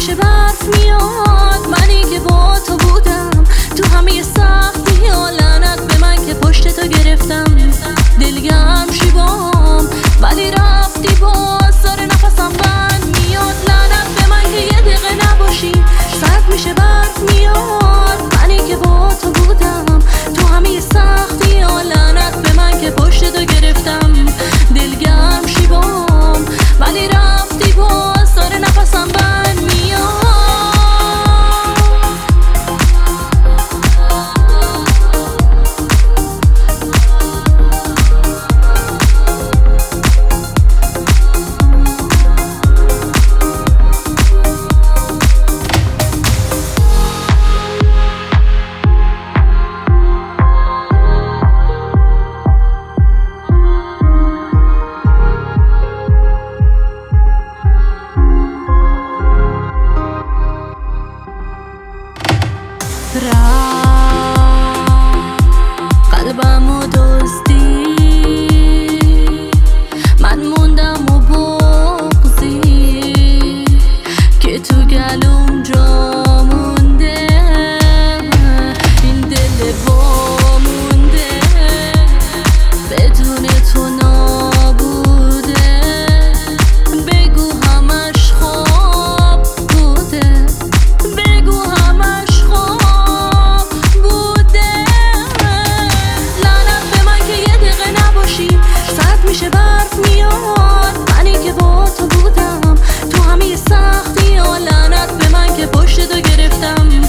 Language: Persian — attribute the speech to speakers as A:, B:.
A: میشه برف میاد، منی که با تو بودم تو همه سختی ها. لعنت به من که پشت تو گرفتم، دلگرم شیبام ولی رفتی باز، داره نفسم بند میاد. لعنت به من که یه دقیقه نباشی، سرد میشه برف میاد، منی که با تو بودم تو همه سختی ها. لعنت به من که پشت تو گرفتم، دلگرم شیبام ولی رفتی باز، داره نفسم بند میاد. قلبمو دزدی، من موندم و بغضی که تو گلوم جا مونده، این دل وا مونده بدون تو نابوده. بگو همش خواب بوده، بگو همش خواب بوده. لعنت به من که یه دقیقه نباشی، سرد میشه برف میاد، منی که با تو بودم تو همه سختی ها. لعنت به من که پشت تو گرفتم،